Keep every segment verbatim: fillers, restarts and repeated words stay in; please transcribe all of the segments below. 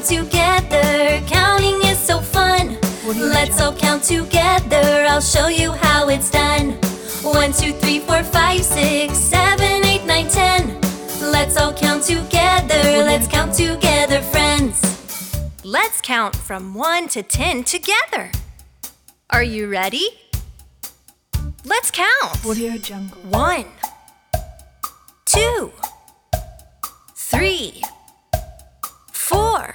count together. Counting is so fun. Let's all count together. I'll show you how it's done. One, two, three, four, five, six, seven, eight, nine, ten. Let's all count together. Let's count together, friends. Let's count from one to ten together. Are you ready? Let's count. Audio Jungle. One, two, three, four,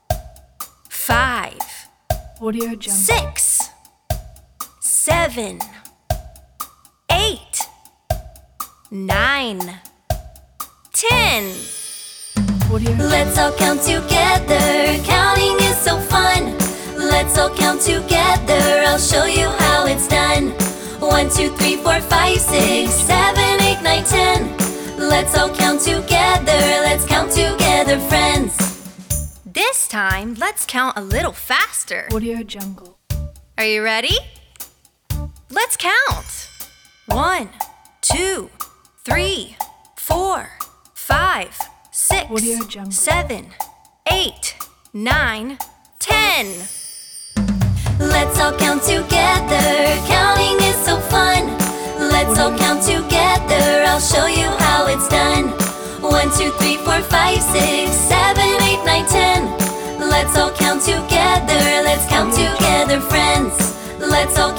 five, Audio Jungle. six, seven, eight, nine, ten. Audio Jungle. Let's all count together. Counting is so fun. Let's all count together. I'll show you how it's done. One, two, three, four, five, six, seven, eight, nine, ten. Let's all count together. Let's count together, friends. This time, let's count a little faster. Audio Jungle. Are you ready? Let's count. One, two, three, four, five, six, Audio Jungle. seven, eight, nine, ten. Let's all count together. Counting is so fun. Let's all count together. I'll show you how it's done. One, two, three, four, five, six, seven, eight, nine, ten. Let's all count together. Let's count together, friends. Let's all